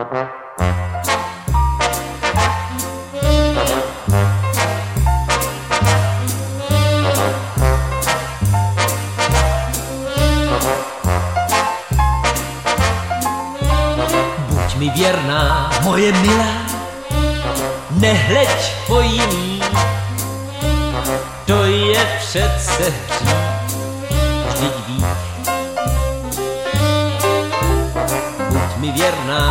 Buď mi věrná, moje milá, nehleď po jiný, to je přece hřích, vždyť víš. Buď mi věrná.